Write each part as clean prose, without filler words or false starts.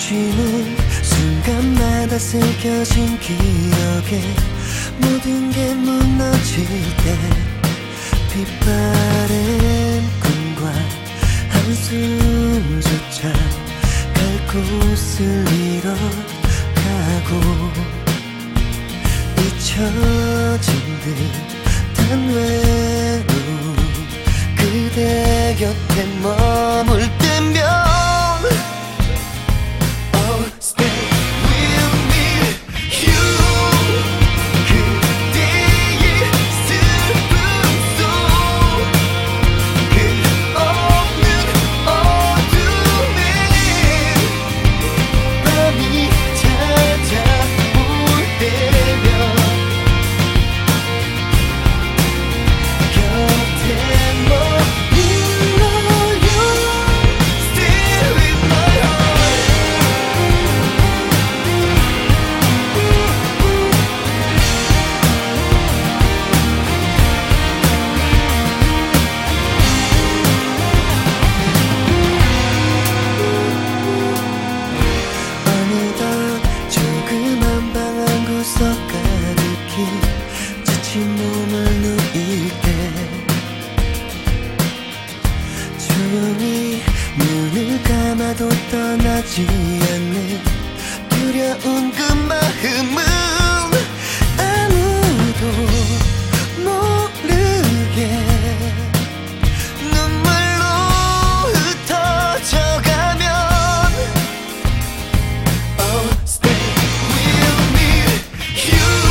쉬는 순간마다 새겨진 기억에 모든 게 무너질 때 빛바랜 꿈과 한숨조차 갈 곳을 잃어가고 잊혀진 듯한 외로움 그대 곁에 머물 때면 지친 몸을 누일 때 조용히 눈을 감아도 떠나지 않는 두려운 그 마음은 아무도 모르게 눈물로 흩어져가면 Oh, stay with me, you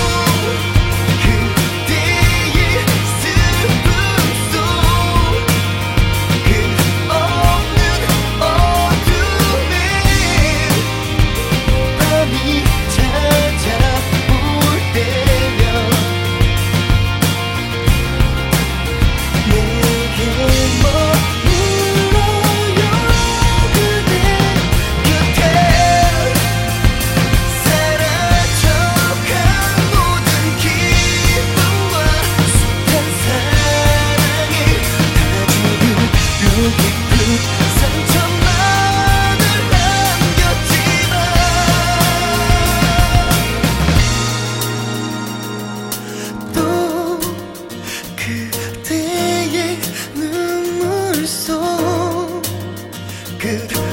그대의 눈물 속